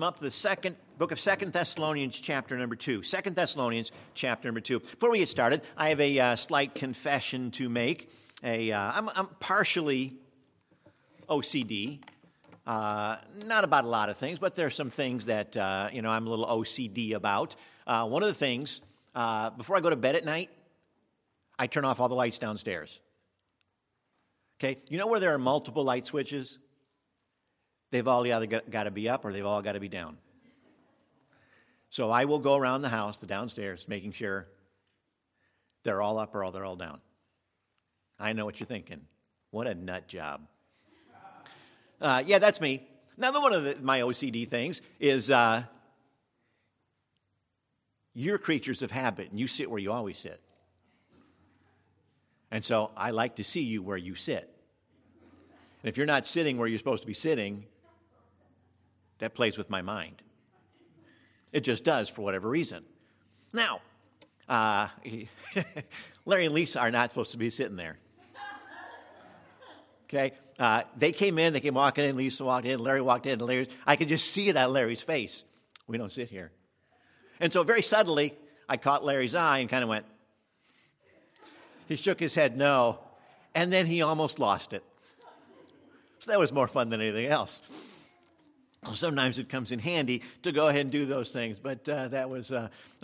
open up to the second book of 2 Thessalonians, chapter number 2. 2 Thessalonians, chapter number 2. Before we get started, I have a slight confession to make. I'm partially OCD. Not about a lot of things, but there are some things that, I'm a little OCD about. One of the things, before I go to bed at night, I turn off all the lights downstairs. Okay? You know where there are multiple light switches? They've all either got to be up or they've all got to be down. So I will go around the house, the downstairs, making sure they're all up or they're all down. I know what you're thinking. What a nut job. Yeah, that's me. Another one of my OCD things is you're creatures of habit, and you sit where you always sit. And so I like to see you where you sit. And if you're not sitting where you're supposed to be sitting, that plays with my mind. It just does for whatever reason. Now, Larry and Lisa are not supposed to be sitting there. Okay? They came walking in, Lisa walked in, Larry walked in, and I could just see it on Larry's face. We don't sit here. And so very subtly, I caught Larry's eye and kind of went, he shook his head no, and then he almost lost it. So that was more fun than anything else. Sometimes it comes in handy to go ahead and do those things, but that was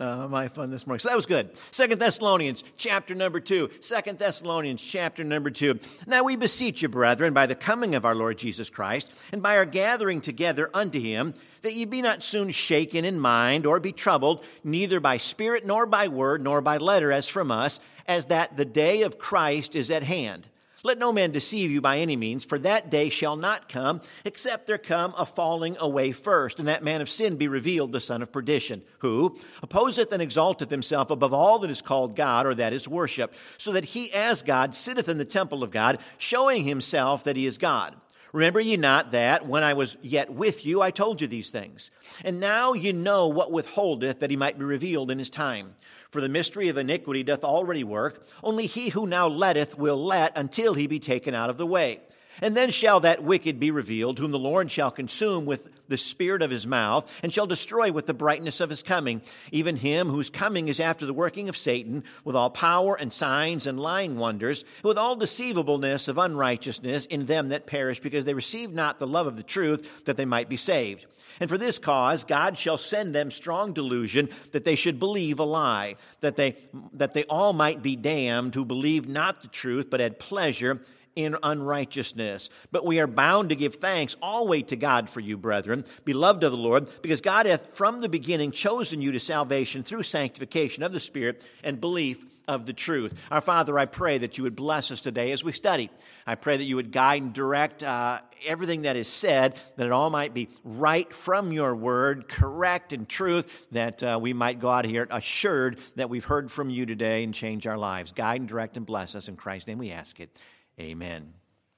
my fun this morning. So that was good. 2 Thessalonians, chapter number 2. 2 Thessalonians, chapter number 2. Now we beseech you, brethren, by the coming of our Lord Jesus Christ, and by our gathering together unto him, that ye be not soon shaken in mind, or be troubled, neither by spirit, nor by word, nor by letter, as from us, as that the day of Christ is at hand. Let no man deceive you by any means, for that day shall not come, except there come a falling away first, and that man of sin be revealed, the son of perdition, who opposeth and exalteth himself above all that is called God, or that is worship, so that he as God sitteth in the temple of God, showing himself that he is God. Remember ye not that, when I was yet with you, I told you these things? And now ye know what withholdeth, that he might be revealed in his time. For the mystery of iniquity doth already work, only he who now letteth will let until he be taken out of the way. And then shall that wicked be revealed, whom the Lord shall consume with the spirit of his mouth, and shall destroy with the brightness of his coming, even him whose coming is after the working of Satan, with all power and signs and lying wonders, with all deceivableness of unrighteousness in them that perish, because they receive not the love of the truth, that they might be saved. And for this cause God shall send them strong delusion, that they should believe a lie, that they all might be damned, who believed not the truth, but had pleasure in unrighteousness. But we are bound to give thanks always to God for you, brethren, beloved of the Lord, because God hath from the beginning chosen you to salvation through sanctification of the Spirit and belief of the truth. Our Father, I pray that you would bless us today as we study. I pray that you would guide and direct everything that is said, that it all might be right from your word, correct and truth, that we might go out here assured that we've heard from you today and change our lives. Guide and direct and bless us. In Christ's name we ask it. Amen.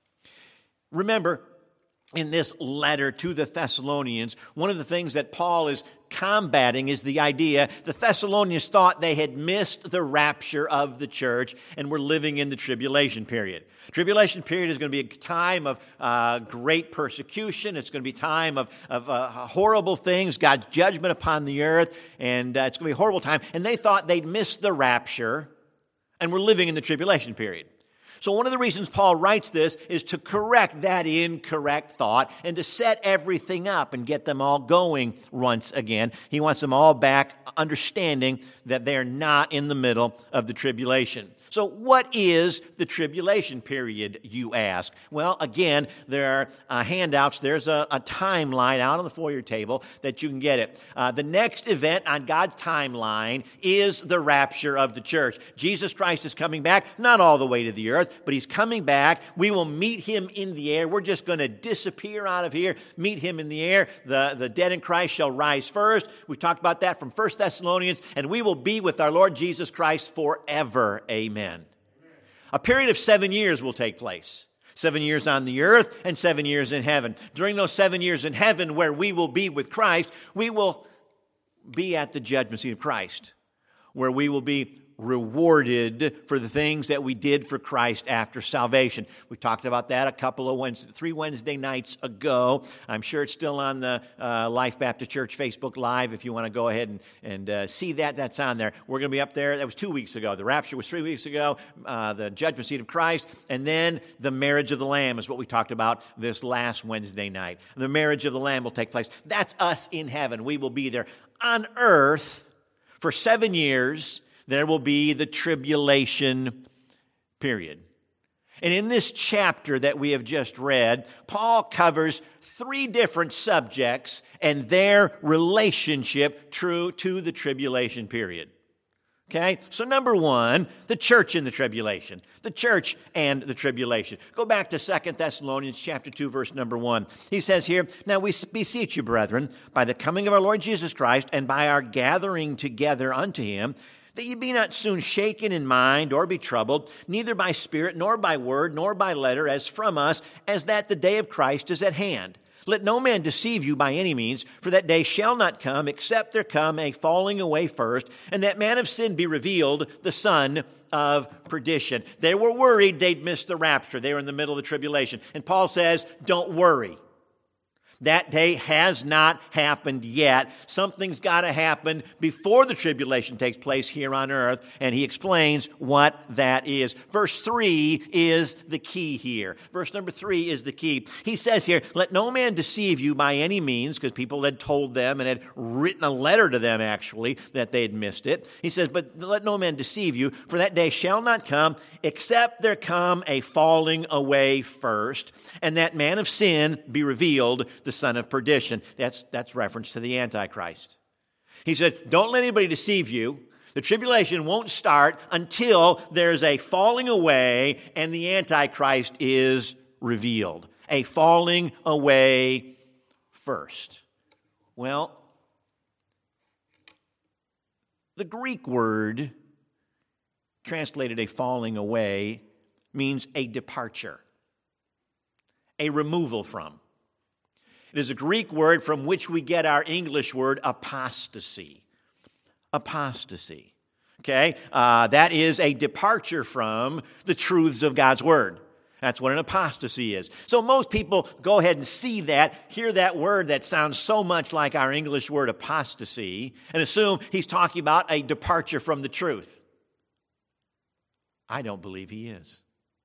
Remember, in this letter to the Thessalonians, one of the things that Paul is combating is the idea the Thessalonians thought they had missed the rapture of the church and were living in the tribulation period. Tribulation period is going to be a time of great persecution. It's going to be a time of horrible things, God's judgment upon the earth, and it's going to be a horrible time. And they thought they'd missed the rapture and were living in the tribulation period. So one of the reasons Paul writes this is to correct that incorrect thought and to set everything up and get them all going once again. He wants them all back understanding that they're not in the middle of the tribulation. So what is the tribulation period, you ask? Well, again, there are handouts. There's a timeline out on the foyer table that you can get it. The next event on God's timeline is the rapture of the church. Jesus Christ is coming back, not all the way to the earth, but he's coming back. We will meet him in the air. We're just going to disappear out of here, meet him in the air. The dead in Christ shall rise first. We talked about that from 1 Thessalonians, and we will be with our Lord Jesus Christ forever. Amen. A period of 7 years will take place. 7 years on the earth and 7 years in heaven. During those 7 years in heaven where we will be with Christ, we will be at the judgment seat of Christ, where we will be rewarded for the things that we did for Christ after salvation. We talked about that three Wednesday nights ago. I'm sure it's still on the Life Baptist Church Facebook Live if you want to go ahead and see that. That's on there. We're going to be up there. That was 2 weeks ago. The rapture was 3 weeks ago. The judgment seat of Christ. And then the marriage of the Lamb is what we talked about this last Wednesday night. The marriage of the Lamb will take place. That's us in heaven. We will be there. On earth, for 7 years, there will be the tribulation period. And in this chapter that we have just read, Paul covers 3 different subjects and their relationship to the tribulation period. Okay, so number 1, the church in the tribulation. The church and the tribulation. Go back to 2 Thessalonians chapter 2, verse number 1. He says here, "Now we beseech you, brethren, by the coming of our Lord Jesus Christ, and by our gathering together unto him, that ye be not soon shaken in mind, or be troubled, neither by spirit, nor by word, nor by letter, as from us, as that the day of Christ is at hand. Let no man deceive you by any means, for that day shall not come, except there come a falling away first, and that man of sin be revealed, the son of perdition." They were worried they'd miss the rapture. They were in the middle of the tribulation. And Paul says, don't worry. That day has not happened yet. Something's got to happen before the tribulation takes place here on earth, and he explains what that is. Verse 3 is the key here. Verse number 3 is the key. He says here, "Let no man deceive you by any means," because people had told them and had written a letter to them, actually, that they had missed it. He says, "But let no man deceive you, for that day shall not come, except there come a falling away first, and that man of sin be revealed, the son of perdition." That's reference to the Antichrist. He said, don't let anybody deceive you. The tribulation won't start until there's a falling away and the Antichrist is revealed. A falling away first. Well, the Greek word translated a falling away means a departure, a removal from. It is a Greek word from which we get our English word apostasy. Apostasy. Okay? That is a departure from the truths of God's word. That's what an apostasy is. So most people go ahead and see that, hear that word that sounds so much like our English word apostasy, and assume he's talking about a departure from the truth. I don't believe he is.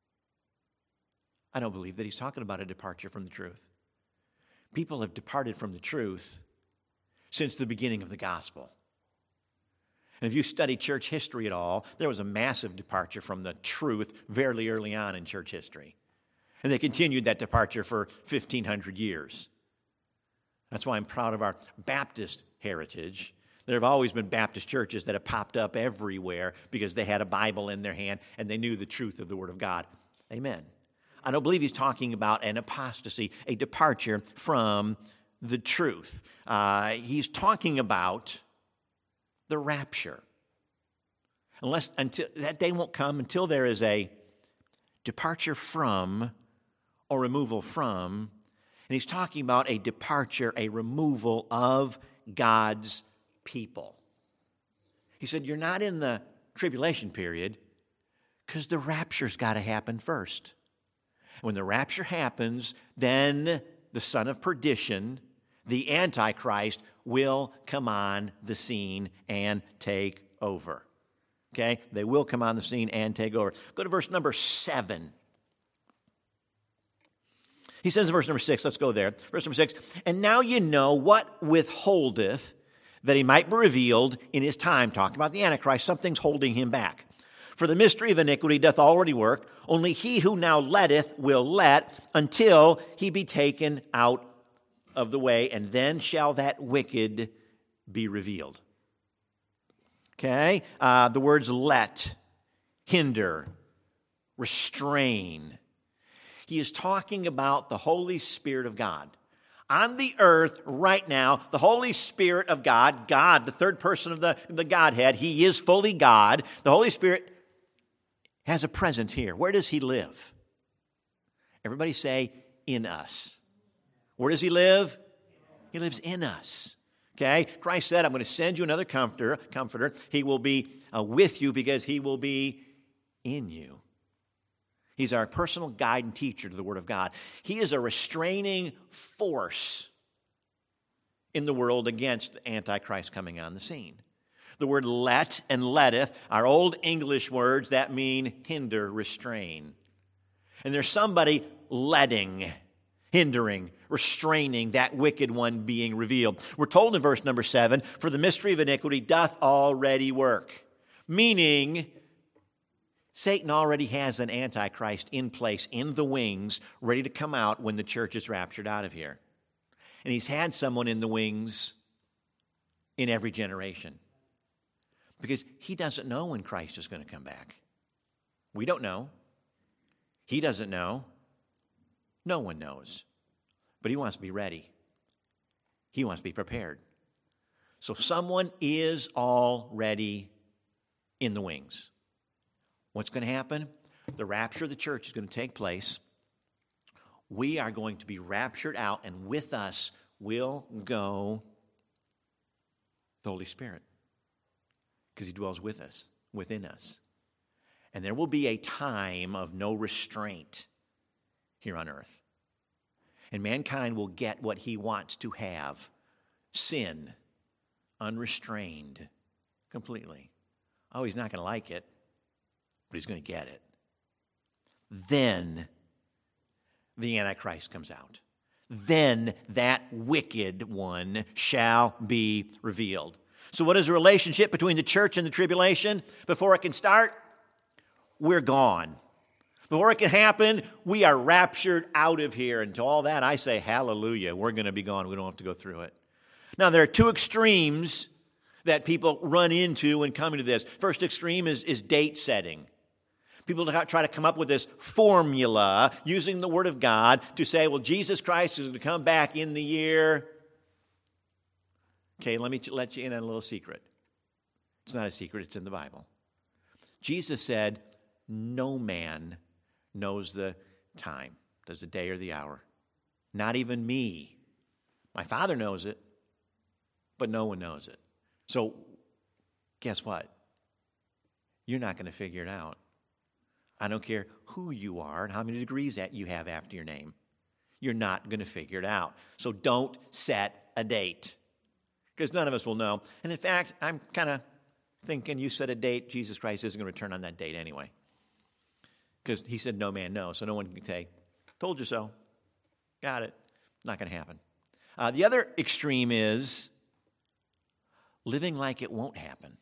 I don't believe that he's talking about a departure from the truth. People have departed from the truth since the beginning of the gospel. And if you study church history at all, there was a massive departure from the truth very early on in church history. And they continued that departure for 1,500 years. That's why I'm proud of our Baptist heritage. There have always been Baptist churches that have popped up everywhere because they had a Bible in their hand and they knew the truth of the Word of God. Amen. I don't believe he's talking about an apostasy, a departure from the truth. He's talking about the rapture. Until that day won't come until there is a departure from or removal from. And he's talking about a departure, a removal of God's people. He said, you're not in the tribulation period because the rapture's got to happen first. When the rapture happens, then the son of perdition, the Antichrist, will come on the scene and take over. Okay? They will come on the scene and take over. Go to verse number 7. He says in verse number 6, let's go there. Verse number 6, "And now you know what withholdeth, that he might be revealed in his time." Talking about the Antichrist, something's holding him back. "For the mystery of iniquity doth already work. Only he who now letteth will let until he be taken out of the way, and then shall that wicked be revealed." Okay? The words let, hinder, restrain. He is talking about the Holy Spirit of God. On the earth right now, the Holy Spirit of God, the third person of the Godhead, he is fully God. The Holy Spirit has a presence here. Where does he live? Everybody say, in us. Where does he live? He lives in us. Okay? Christ said, I'm going to send you another comforter. He will be with you because he will be in you. He's our personal guide and teacher to the Word of God. He is a restraining force in the world against the Antichrist coming on the scene. The word let and letteth are old English words that mean hinder, restrain. And there's somebody letting, hindering, restraining that wicked one being revealed. We're told in verse number 7, for the mystery of iniquity doth already work. Meaning, Satan already has an Antichrist in place, in the wings, ready to come out when the church is raptured out of here. And he's had someone in the wings in every generation. Because he doesn't know when Christ is going to come back. We don't know. He doesn't know. No one knows. But he wants to be ready. He wants to be prepared. So someone is already in the wings. What's going to happen? The rapture of the church is going to take place. We are going to be raptured out, and with us will go the Holy Spirit. Because he dwells with us, within us. And there will be a time of no restraint here on earth. And mankind will get what he wants to have. Sin, unrestrained, completely. Oh, he's not going to like it, but he's going to get it. Then the Antichrist comes out. Then that wicked one shall be revealed. So what is the relationship between the church and the tribulation? Before it can start, we're gone. Before it can happen, we are raptured out of here. And to all that, I say, hallelujah, we're going to be gone. We don't have to go through it. Now, there are two extremes that people run into when coming to this. First extreme is date setting. People try to come up with this formula using the Word of God to say, well, Jesus Christ is going to come back in the year. Okay, let me let you in on a little secret. It's not a secret, it's in the Bible. Jesus said, no man knows the time, does the day or the hour. Not even me. My Father knows it, but no one knows it. So, guess what? You're not going to figure it out. I don't care who you are and how many degrees that you have after your name. You're not going to figure it out. So don't set a date. Because none of us will know. And in fact, I'm kind of thinking you set a date, Jesus Christ isn't going to return on that date anyway. Because he said no man knows. So no one can say, told you so. Got it. Not going to happen. The other extreme is living like it won't happen.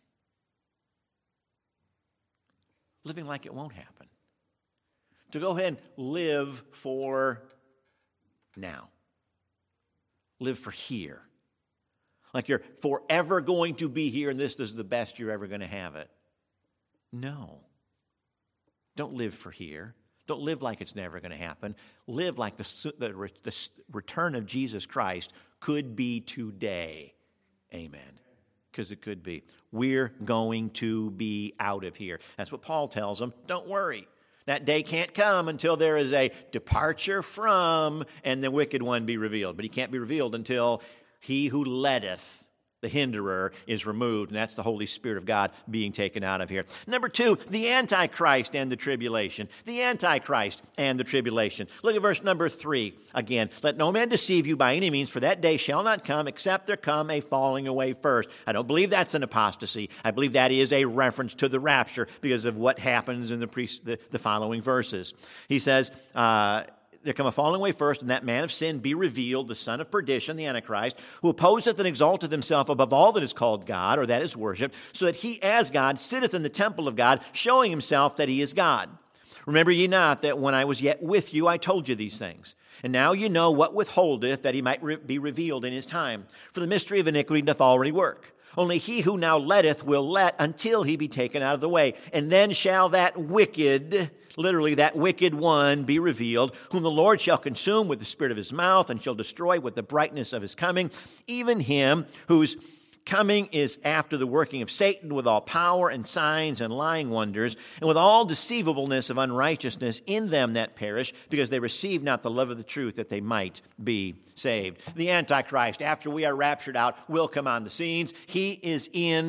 Living like it won't happen. To go ahead and live for now. Live for here. Like you're forever going to be here and this is the best you're ever going to have it. No. Don't live for here. Don't live like it's never going to happen. Live like the return of Jesus Christ could be today. Amen. Because it could be. We're going to be out of here. That's what Paul tells them. Don't worry. That day can't come until there is a departure from and the wicked one be revealed. But he can't be revealed until he who letteth, the hinderer, is removed. And that's the Holy Spirit of God being taken out of here. Number 2, the Antichrist and the tribulation. The Antichrist and the tribulation. Look at verse number 3 again. Let no man deceive you by any means, for that day shall not come, except there come a falling away first. I don't believe that's an apostasy. I believe that is a reference to the rapture because of what happens in the following verses. He says, there come a falling away first, and that man of sin be revealed, the son of perdition, the Antichrist, who opposeth and exalteth himself above all that is called God, or that is worshipped, so that he as God sitteth in the temple of God, showing himself that he is God. Remember ye not that when I was yet with you, I told you these things. And now you know what withholdeth, that he might be revealed in his time. For the mystery of iniquity doth already work. Only he who now letteth will let until he be taken out of the way. And then shall that wicked, literally that wicked one, be revealed, whom the Lord shall consume with the spirit of his mouth, and shall destroy with the brightness of his coming, even him whose coming is after the working of Satan with all power and signs and lying wonders, and with all deceivableness of unrighteousness in them that perish, because they receive not the love of the truth that they might be saved. The Antichrist, after we are raptured out, will come on the scenes. He is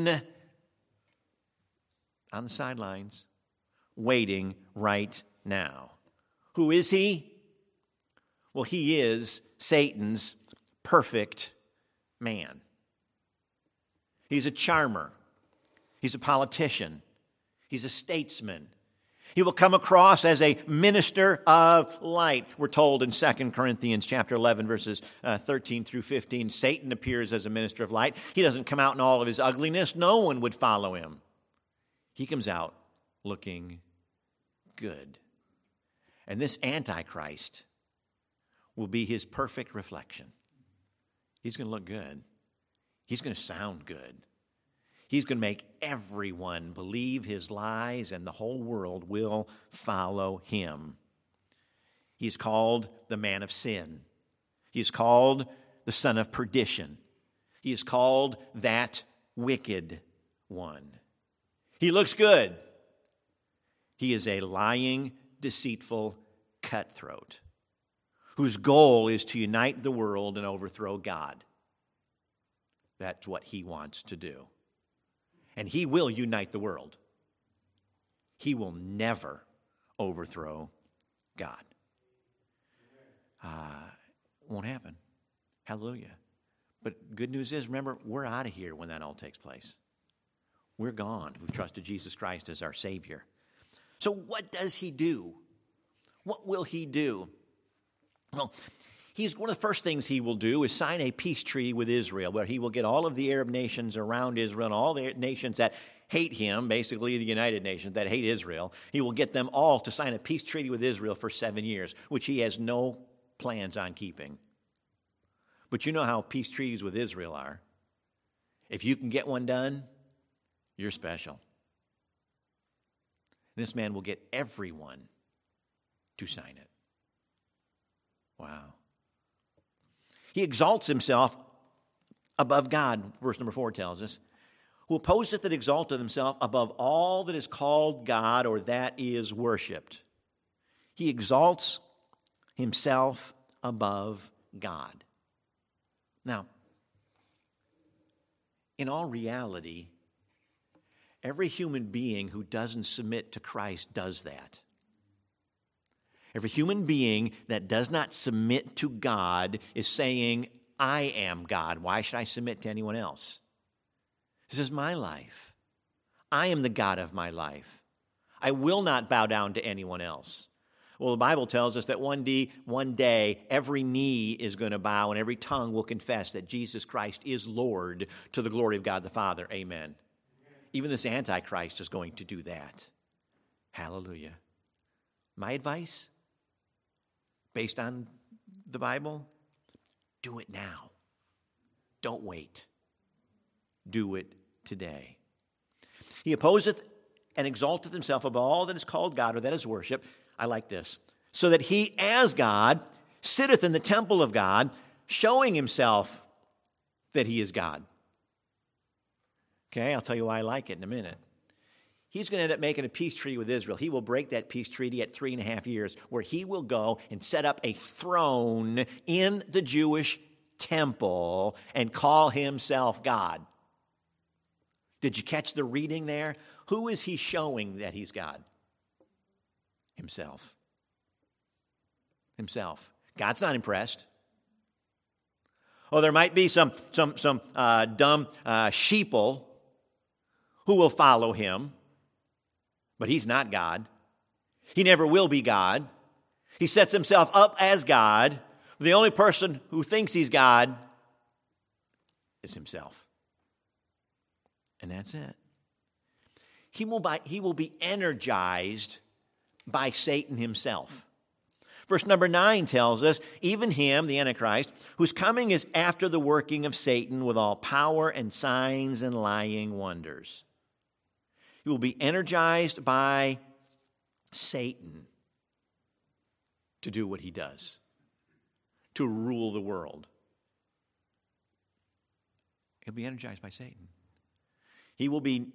on the sidelines, waiting right now. Who is he? Well, he is Satan's perfect man. He's a charmer. He's a politician. He's a statesman. He will come across as a minister of light. We're told in 2 Corinthians chapter 11, verses 13 through 15, Satan appears as a minister of light. He doesn't come out in all of his ugliness. No one would follow him. He comes out looking good. And this Antichrist will be his perfect reflection. He's going to look good. He's going to sound good. He's going to make everyone believe his lies, and the whole world will follow him. He's called the man of sin. He is called the son of perdition. He is called that wicked one. He looks good. He is a lying, deceitful cutthroat whose goal is to unite the world and overthrow God. That's what he wants to do. And he will unite the world. He will never overthrow God. Won't happen. Hallelujah. But good news is, remember, we're out of here when that all takes place. We're gone. We've trusted Jesus Christ as our Savior. So what does he do? What will he do? Well, one of the first things he will do is sign a peace treaty with Israel, where he will get all of the Arab nations around Israel and all the nations that hate him, basically the United Nations that hate Israel. He will get them all to sign a peace treaty with Israel for 7 years, which he has no plans on keeping. But you know how peace treaties with Israel are. If you can get one done, you're special. This man will get everyone to sign it. Wow. He exalts himself above God, verse number 4 tells us, who opposeth and exalteth himself above all that is called God or that is worshipped. He exalts himself above God. Now, in all reality, every human being who doesn't submit to Christ does that. Every human being that does not submit to God is saying, I am God. Why should I submit to anyone else? This is my life. I am the God of my life. I will not bow down to anyone else. Well, the Bible tells us that one day, every knee is going to bow and every tongue will confess that Jesus Christ is Lord to the glory of God the Father. Amen. Even this Antichrist is going to do that. Hallelujah. My advice, based on the Bible, do it now. Don't wait. Do it today. He opposeth and exalteth himself above all that is called God or that is worship. I like this. So that he, as God, sitteth in the temple of God, showing himself that he is God. Okay, I'll tell you why I like it in a minute. He's going to end up making a peace treaty with Israel. He will break that peace treaty at 3.5 years, where he will go and set up a throne in the Jewish temple and call himself God. Did you catch the reading there? Who is he showing that he's God? Himself. Himself. God's not impressed. Oh, there might be some dumb sheeple who will follow him. But he's not God. He never will be God. He sets himself up as God. The only person who thinks he's God is himself. And that's it. He will be energized by Satan himself. Verse number 9 tells us, even him, the Antichrist, whose coming is after the working of Satan with all power and signs and lying wonders. He will be energized by Satan to do what he does, to rule the world. He'll be energized by Satan. He will be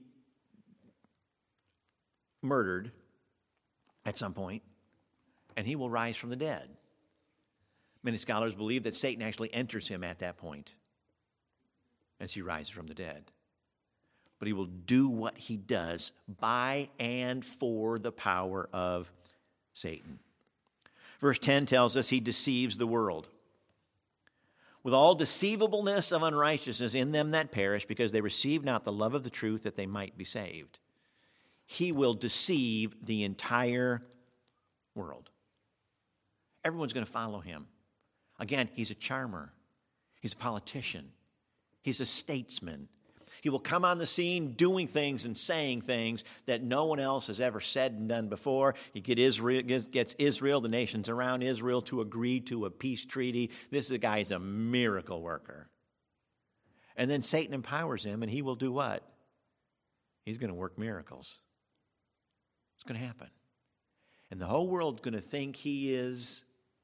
murdered at some point, and he will rise from the dead. Many scholars believe that Satan actually enters him at that point as he rises from the dead. But he will do what he does by and for the power of Satan. Verse 10 tells us he deceives the world with all deceivableness of unrighteousness in them that perish, because they receive not the love of the truth that they might be saved. He will deceive the entire world. Everyone's going to follow him. Again, he's a charmer. He's a politician. He's a statesman. He will come on the scene doing things and saying things that no one else has ever said and done before. He gets Israel, the nations around Israel, to agree to a peace treaty. This guy is a miracle worker. And then Satan empowers him, and he will do what? He's going to work miracles. It's going to happen. And the whole world's going to think he is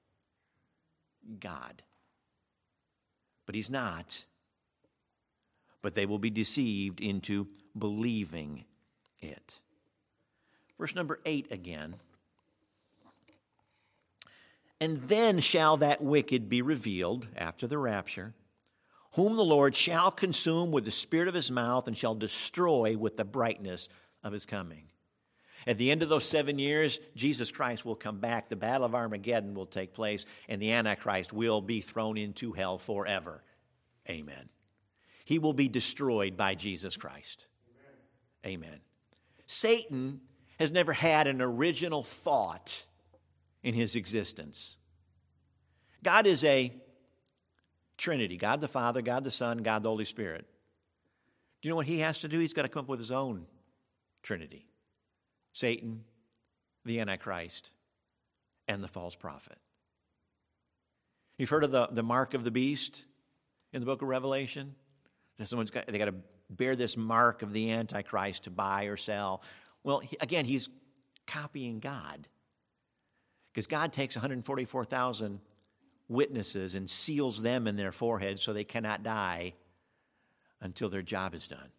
God. But he's not. But they will be deceived into believing it. Verse number 8 again. And then shall that wicked be revealed after the rapture, whom the Lord shall consume with the spirit of his mouth and shall destroy with the brightness of his coming. At the end of those 7 years, Jesus Christ will come back. The battle of Armageddon will take place, and the Antichrist will be thrown into hell forever. Amen. He will be destroyed by Jesus Christ. Amen. Satan has never had an original thought in his existence. God is a Trinity. God the Father, God the Son, God the Holy Spirit. Do you know what he has to do? He's got to come up with his own Trinity. Satan, the Antichrist, and the false prophet. You've heard of the mark of the beast in the book of Revelation? They got to bear this mark of the Antichrist to buy or sell. Well, again, he's copying God. Because God takes 144,000 witnesses and seals them in their foreheads so they cannot die until their job is done.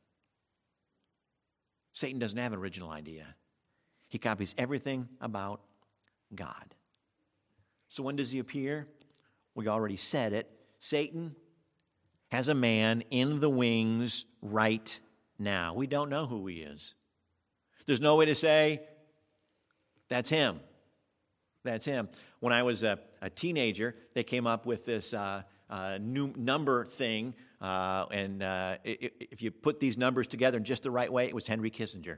Satan doesn't have an original idea. He copies everything about God. So when does he appear? We already said it. Satan has a man in the wings right now. We don't know who he is. There's no way to say, that's him. That's him. When I was a teenager, they came up with this new number thing, and if you put these numbers together in just the right way, it was Henry Kissinger.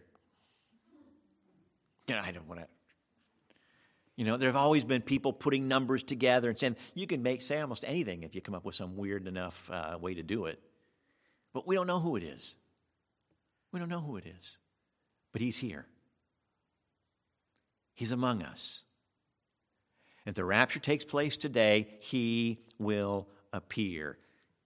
I don't want to. There have always been people putting numbers together and saying, you can say almost anything if you come up with some weird enough way to do it. But we don't know who it is. We don't know who it is. But he's here. He's among us. If the rapture takes place today, he will appear.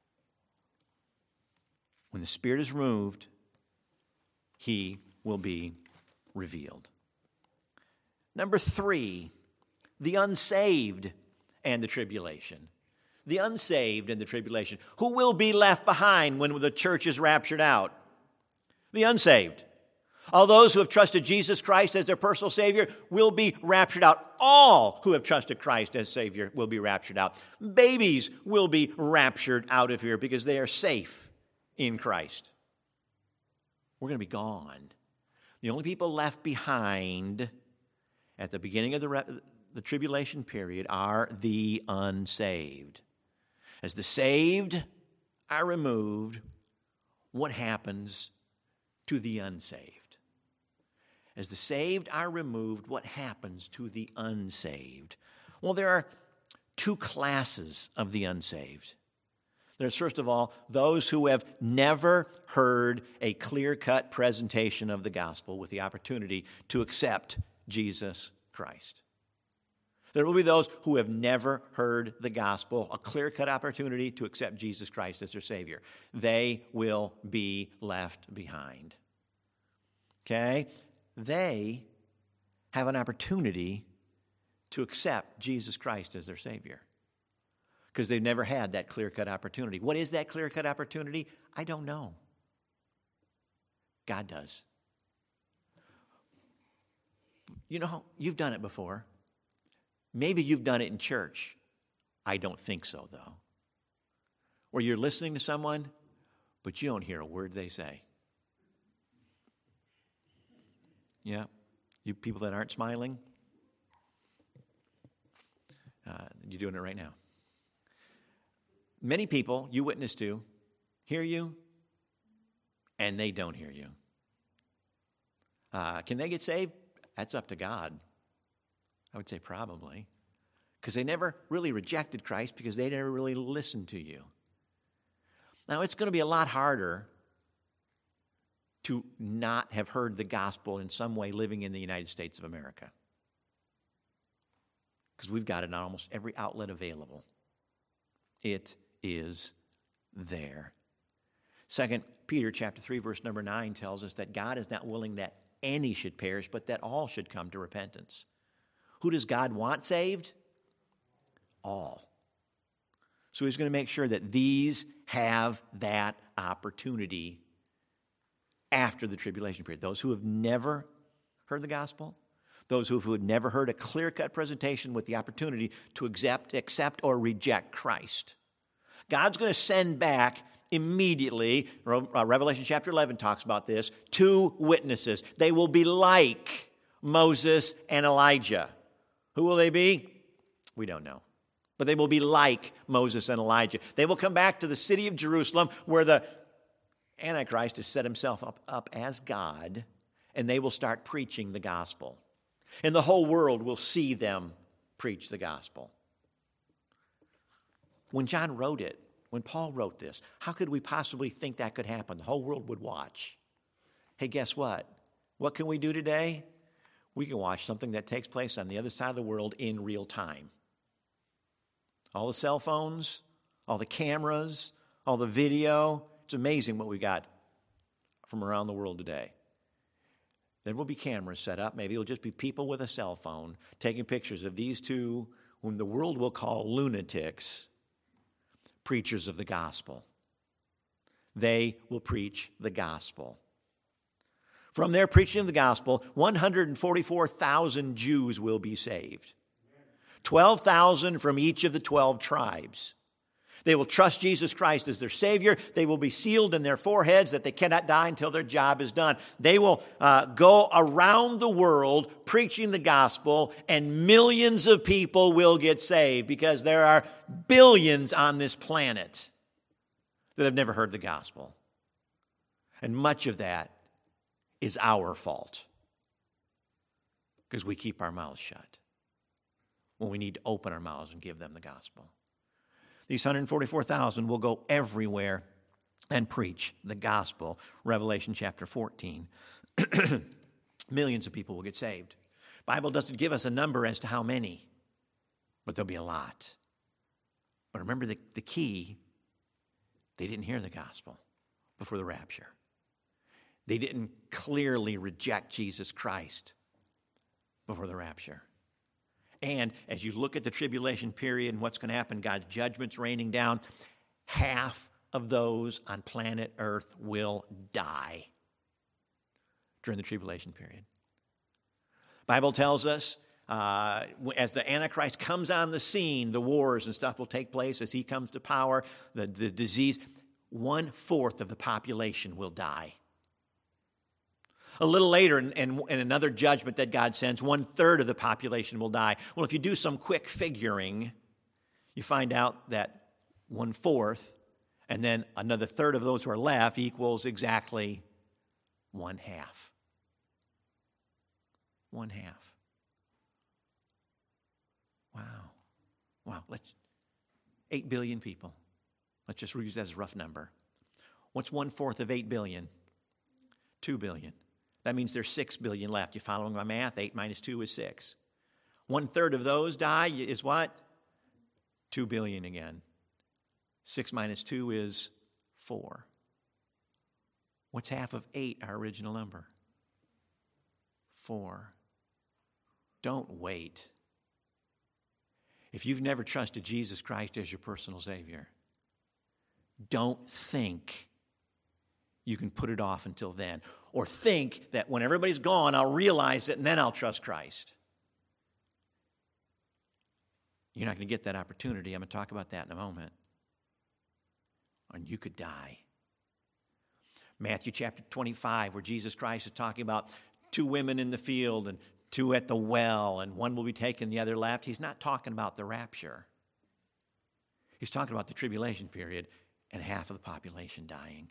When the Spirit is removed, he will be revealed. Number 3, the unsaved and the tribulation. The unsaved and the tribulation. Who will be left behind when the church is raptured out? The unsaved. All those who have trusted Jesus Christ as their personal Savior will be raptured out. All who have trusted Christ as Savior will be raptured out. Babies will be raptured out of here because they are safe in Christ. We're going to be gone. The only people left behind at the beginning of the tribulation period are the unsaved. As the saved are removed, what happens to the unsaved? As the saved are removed, what happens to the unsaved? Well, there are 2 classes of the unsaved. There's, first of all, those who have never heard a clear-cut presentation of the gospel with the opportunity to accept Jesus Christ. There will be those who have never heard the gospel, a clear-cut opportunity to accept Jesus Christ as their Savior. They will be left behind. Okay? They have an opportunity to accept Jesus Christ as their Savior. because they've never had that clear-cut opportunity. What is that clear-cut opportunity? I don't know. God does. You know, you've done it before. Maybe you've done it in church. I don't think so, though. Where you're listening to someone, but you don't hear a word they say. Yeah, you people that aren't smiling, you're doing it right now. Many people you witness to hear you, and they don't hear you. Can they get saved? That's up to God. I would say probably. Because they never really rejected Christ because they never really listened to you. Now, it's going to be a lot harder to not have heard the gospel in some way living in the United States of America. Because we've got it on almost every outlet available. It is there. 2 Peter chapter 3, verse number 9 tells us that God is not willing that any should perish, but that all should come to repentance. Who does God want saved? All. So he's going to make sure that these have that opportunity after the tribulation period. Those who have never heard the gospel, those who have never heard a clear-cut presentation with the opportunity to accept or reject Christ. God's going to send back immediately, Revelation chapter 11 talks about this, 2 witnesses. They will be like Moses and Elijah. Who will they be? We don't know. But they will be like Moses and Elijah. They will come back to the city of Jerusalem where the Antichrist has set himself up as God, and they will start preaching the gospel. And the whole world will see them preach the gospel. When John wrote it, when Paul wrote this, how could we possibly think that could happen? The whole world would watch. Hey, guess what? What can we do today? We can watch something that takes place on the other side of the world in real time. All the cell phones, all the cameras, all the video. It's amazing what we got from around the world today. There will be cameras set up. Maybe it'll just be people with a cell phone taking pictures of these 2, whom the world will call lunatics, preachers of the gospel. They will preach the gospel. From their preaching of the gospel, 144,000 Jews will be saved. 12,000 from each of the 12 tribes. They will trust Jesus Christ as their Savior. They will be sealed in their foreheads that they cannot die until their job is done. They will go around the world preaching the gospel, and millions of people will get saved because there are billions on this planet that have never heard the gospel. And much of that is our fault because we keep our mouths shut when we need to open our mouths and give them the gospel. These 144,000 will go everywhere and preach the gospel. Revelation chapter 14. Millions of people will get saved. The Bible doesn't give us a number as to how many, but there'll be a lot. But remember the key, they didn't hear the gospel before the rapture. They didn't clearly reject Jesus Christ before the rapture. And as you look at the tribulation period and what's going to happen, God's judgment's raining down, half of those on planet Earth will die during the tribulation period. The Bible tells us as the Antichrist comes on the scene, the wars and stuff will take place as he comes to power, the disease, 1/4 of the population will die. A little later, in another judgment that God sends, 1/3 of the population will die. Well, if you do some quick figuring, you find out that 1/4, and then another 1/3 of those who are left equals exactly 1/2. 1/2. Wow. 8 billion people. Let's just use that as a rough number. What's 1/4 of 8 billion? 2 billion. That means there's 6 billion left. You following my math? 8 minus 2 is 6. 1/3 of those die is what? 2 billion again. 6 minus 2 is 4. What's half of 8, our original number? 4. Don't wait. If you've never trusted Jesus Christ as your personal Savior, don't think you can put it off until then. Or think that when everybody's gone, I'll realize it and then I'll trust Christ. You're not going to get that opportunity. I'm going to talk about that in a moment. And you could die. Matthew chapter 25, where Jesus Christ is talking about 2 women in the field and 2 at the well, and one will be taken, the other left. He's not talking about the rapture. He's talking about the tribulation period and half of the population dying.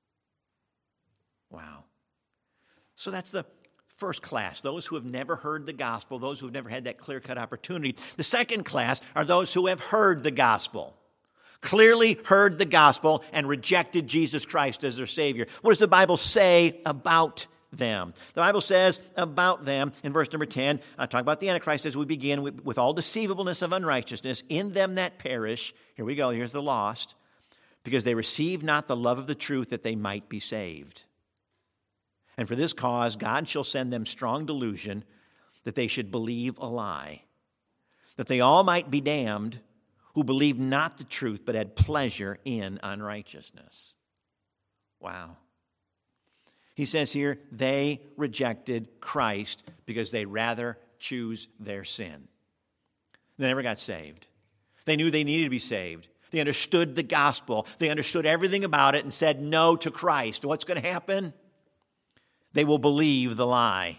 Wow. So that's the first class, those who have never heard the gospel, those who have never had that clear-cut opportunity. The second class are those who have heard the gospel, clearly heard the gospel and rejected Jesus Christ as their Savior. What does the Bible say about them? The Bible says about them in verse number 10, talk about the Antichrist as we begin, with all deceivableness of unrighteousness in them that perish. Here we go, here's the lost. Because they receive not the love of the truth that they might be saved. And for this cause, God shall send them strong delusion that they should believe a lie, that they all might be damned who believed not the truth, but had pleasure in unrighteousness. Wow. He says here, they rejected Christ because they rather choose their sin. They never got saved. They knew they needed to be saved. They understood the gospel. They understood everything about it and said no to Christ. What's going to happen? They will believe the lie.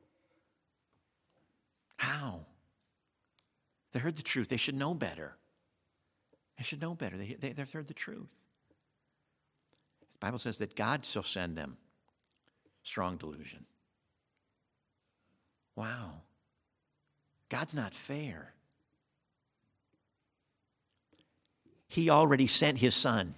How? They heard the truth. They should know better. They should know better. They've heard the truth. The Bible says that God shall send them strong delusion. Wow. God's not fair. He already sent his Son.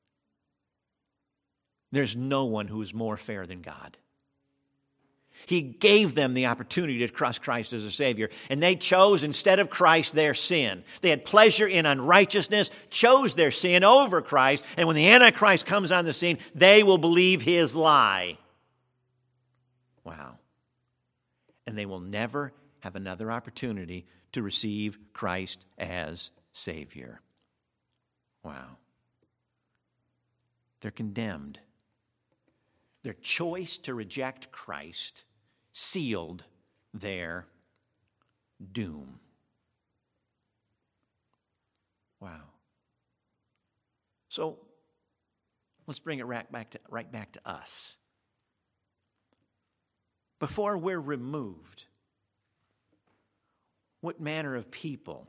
There's no one who is more fair than God. He gave them the opportunity to trust Christ as a Savior, and they chose instead of Christ their sin. They had pleasure in unrighteousness, chose their sin over Christ, and when the Antichrist comes on the scene, they will believe his lie. Wow. And they will never have another opportunity to receive Christ as Savior. Wow. They're condemned. Their choice to reject Christ sealed their doom. Wow. So let's bring it right back to us. Before we're removed, what manner of people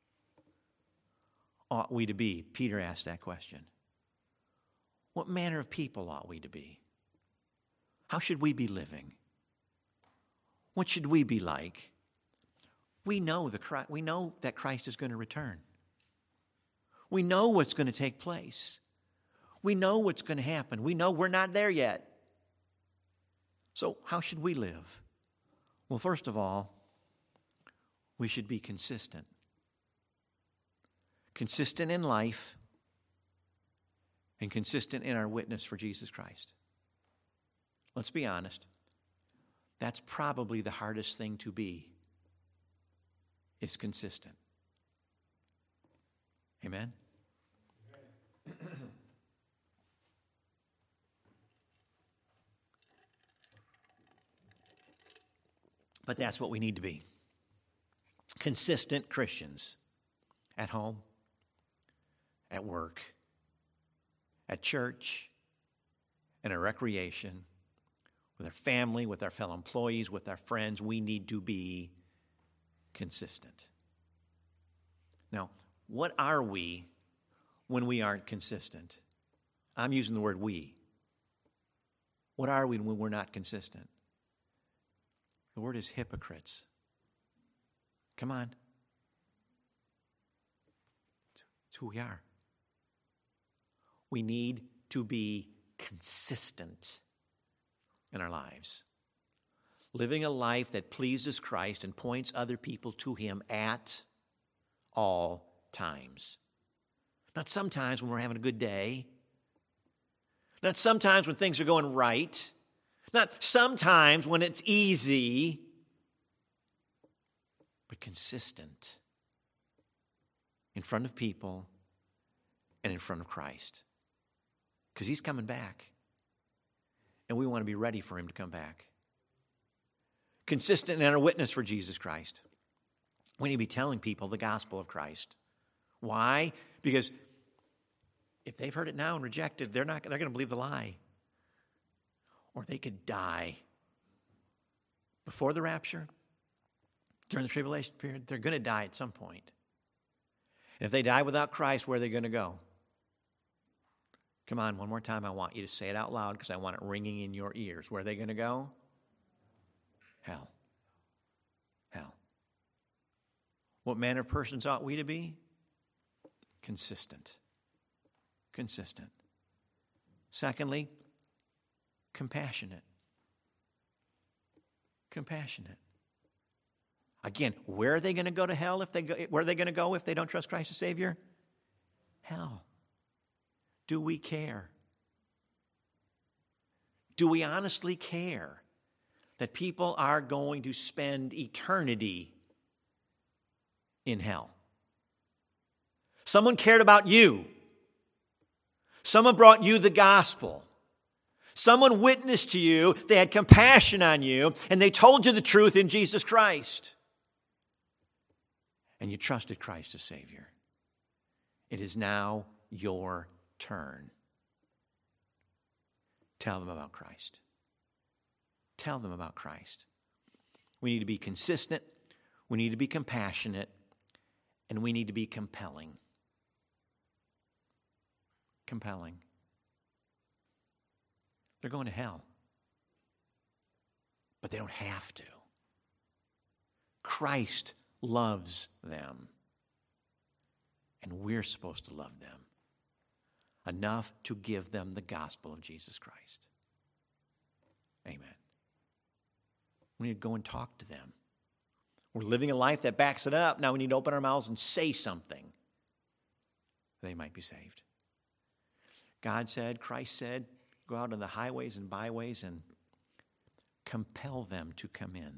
ought we to be? Peter asked that question. What manner of people ought we to be? How should we be living? What should we be like? We know that Christ is going to return. We know what's going to take place. We know what's going to happen. We know we're not there yet. So how should we live? Well, first of all, we should be consistent. Consistent in life and consistent in our witness for Jesus Christ. Let's be honest. That's probably the hardest thing to be, is consistent. Amen? But that's what we need to be. Consistent Christians at home, at work, at church, in our recreation, with our family, with our fellow employees, with our friends. We need to be consistent. Now, what are we when we aren't consistent? I'm using the word we. What are we when we're not consistent? The word is hypocrites. Come on. It's who we are. We need to be consistent in our lives. Living a life that pleases Christ and points other people to Him at all times. Not sometimes when we're having a good day. Not sometimes when things are going right. Not sometimes when it's easy. But consistent. in front of people and in front of Christ. Because he's coming back. And we want to be ready for him to come back. Consistent in our witness for Jesus Christ. We need to be telling people the gospel of Christ. Why? Because if they've heard it now and rejected, they're going to believe the lie. Or they could die before the rapture, during the tribulation period. They're going to die at some point. And if they die without Christ, where are they going to go? Come on, one more time. I want you to say it out loud because I want it ringing in your ears. Where are they going to go? Hell. Hell. What manner of persons ought we to be? Consistent. Consistent. Secondly, compassionate. Compassionate. Again, where are they going to go to hell where are they going to go if they don't trust Christ as Savior? Hell. Do we care? Do we honestly care that people are going to spend eternity in hell? Someone cared about you. Someone brought you the gospel. Someone witnessed to you. They had compassion on you, and they told you the truth in Jesus Christ. And you trusted Christ as Savior. It is now your turn. Tell them about Christ. Tell them about Christ. We need to be consistent. We need to be compassionate. And we need to be compelling. Compelling. They're going to hell. But they don't have to. Christ loves them. And we're supposed to love them enough to give them the gospel of Jesus Christ. Amen. We need to go and talk to them. We're living a life that backs it up. Now we need to open our mouths and say something. They might be saved. God said, Christ said, go out on the highways and byways and compel them to come in.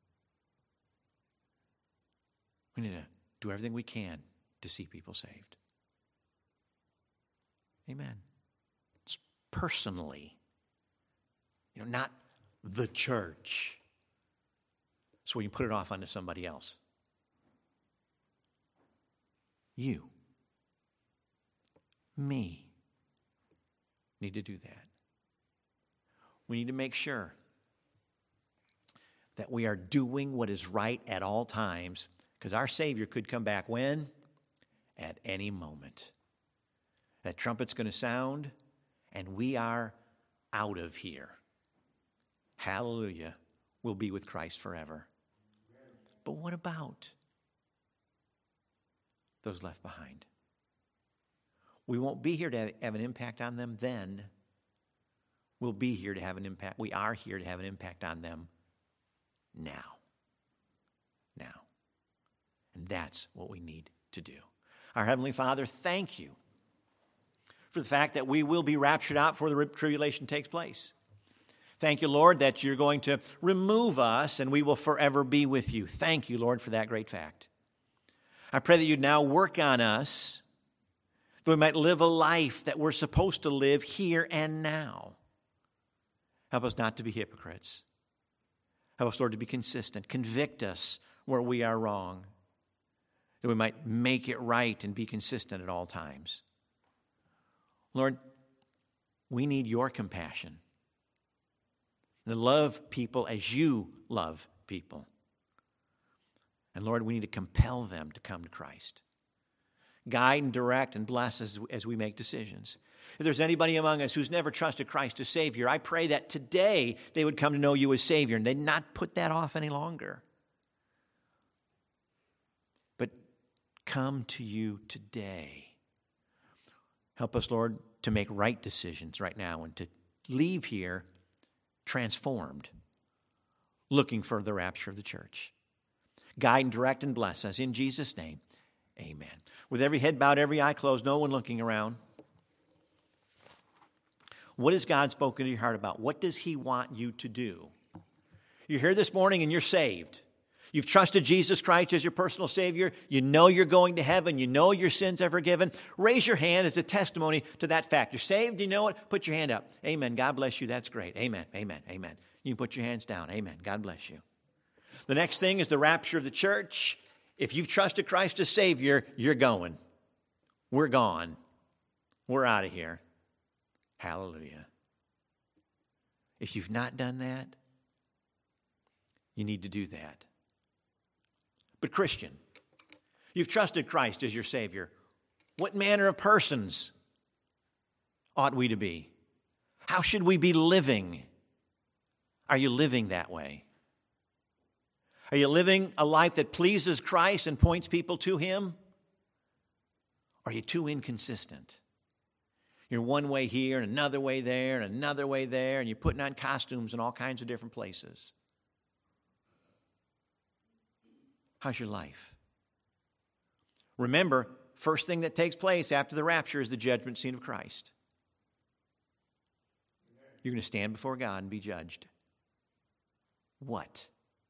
We need to do everything we can to see people saved. Amen. Just personally. Not the church. So we can put it off onto somebody else. You. Me. Need to do that. We need to make sure that we are doing what is right at all times, because our Savior could come back when? At any moment. That trumpet's going to sound, and we are out of here. Hallelujah. We'll be with Christ forever. But what about those left behind? We won't be here to have an impact on them then. We'll be here to have an impact. We are here to have an impact on them now. Now. And that's what we need to do. Our Heavenly Father, thank you for the fact that we will be raptured out before the tribulation takes place. Thank you, Lord, that you're going to remove us and we will forever be with you. Thank you, Lord, for that great fact. I pray that you'd now work on us, that we might live a life that we're supposed to live here and now. Help us not to be hypocrites. Help us, Lord, to be consistent. Convict us where we are wrong, that we might make it right and be consistent at all times. Lord, we need your compassion. To love people as you love people. And Lord, we need to compel them to come to Christ. Guide and direct and bless as we make decisions. If there's anybody among us who's never trusted Christ as Savior, I pray that today they would come to know you as Savior and they'd not put that off any longer. But come to you today. Help us, Lord, to make right decisions right now and to leave here transformed, looking for the rapture of the church. Guide and direct and bless us. In Jesus' name, amen. With every head bowed, every eye closed, no one looking around. What has God spoken to your heart about? What does he want you to do? You're here this morning and you're saved. You've trusted Jesus Christ as your personal Savior. You know you're going to heaven. You know your sins are forgiven. Raise your hand as a testimony to that fact. You're saved. You know it. Put your hand up. Amen. God bless you. That's great. Amen. Amen. Amen. You can put your hands down. Amen. God bless you. The next thing is the rapture of the church. If you've trusted Christ as Savior, you're going. We're gone. We're out of here. Hallelujah. If you've not done that, you need to do that. But Christian, you've trusted Christ as your Savior. What manner of persons ought we to be? How should we be living? Are you living that way? Are you living a life that pleases Christ and points people to Him? Or are you too inconsistent? You're one way here and another way there and another way there, and you're putting on costumes in all kinds of different places. How's your life? Remember, first thing that takes place after the rapture is the judgment scene of Christ. You're going to stand before God and be judged. What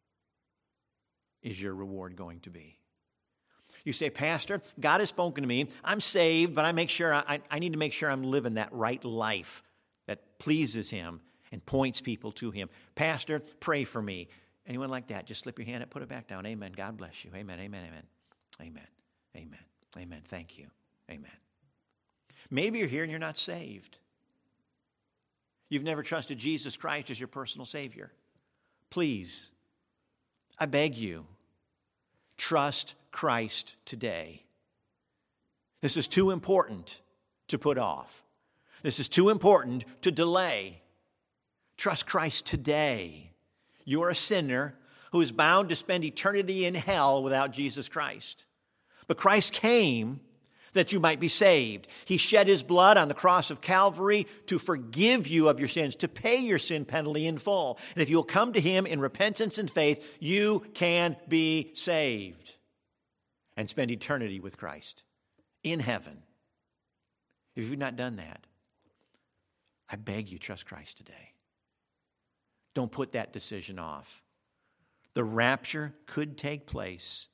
is your reward going to be? You say, Pastor, God has spoken to me. I'm saved, but I need to make sure I'm living that right life that pleases Him and points people to Him. Pastor, pray for me. Anyone like that? Just slip your hand up, put it back down. Amen. God bless you. Amen, amen, amen. Amen, amen, amen. Thank you. Amen. Maybe you're here and you're not saved. You've never trusted Jesus Christ as your personal Savior. Please, I beg you, trust Christ today. This is too important to put off. This is too important to delay. Trust Christ today. You are a sinner who is bound to spend eternity in hell without Jesus Christ. But Christ came that you might be saved. He shed His blood on the cross of Calvary to forgive you of your sins, to pay your sin penalty in full. And if you will come to Him in repentance and faith, you can be saved and spend eternity with Christ in heaven. If you've not done that, I beg you, trust Christ today. Don't put that decision off. The rapture could take place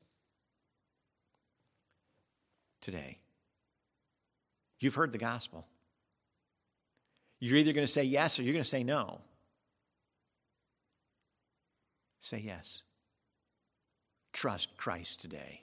today. You've heard the gospel. You're either going to say yes or you're going to say no. Say yes. Trust Christ today.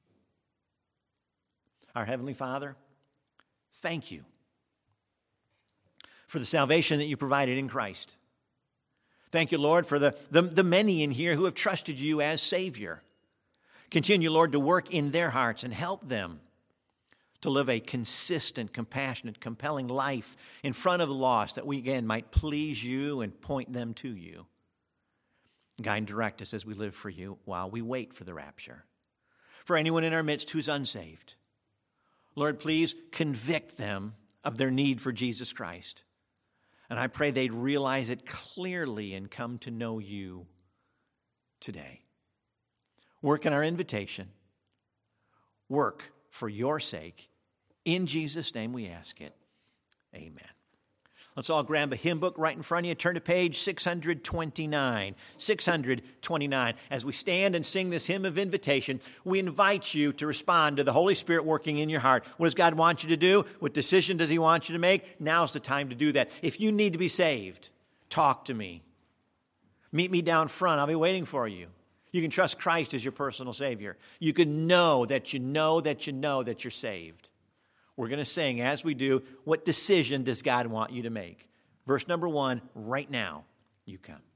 Our Heavenly Father, thank you for the salvation that you provided in Christ. Thank you, Lord, for the many in here who have trusted you as Savior. Continue, Lord, to work in their hearts and help them to live a consistent, compassionate, compelling life in front of the lost, that we again might please you and point them to you. Guide and direct us as we live for you while we wait for the rapture. For anyone in our midst who's unsaved, Lord, please convict them of their need for Jesus Christ. And I pray they'd realize it clearly and come to know you today. Work in our invitation. Work for your sake. In Jesus' name we ask it. Amen. Let's all grab a hymn book right in front of you. Turn to page 629. 629. As we stand and sing this hymn of invitation, we invite you to respond to the Holy Spirit working in your heart. What does God want you to do? What decision does He want you to make? Now's the time to do that. If you need to be saved, talk to me. Meet me down front. I'll be waiting for you. You can trust Christ as your personal Savior. You can know that you're saved. We're going to sing, as we do, what decision does God want you to make? Verse number 1, right now, you come.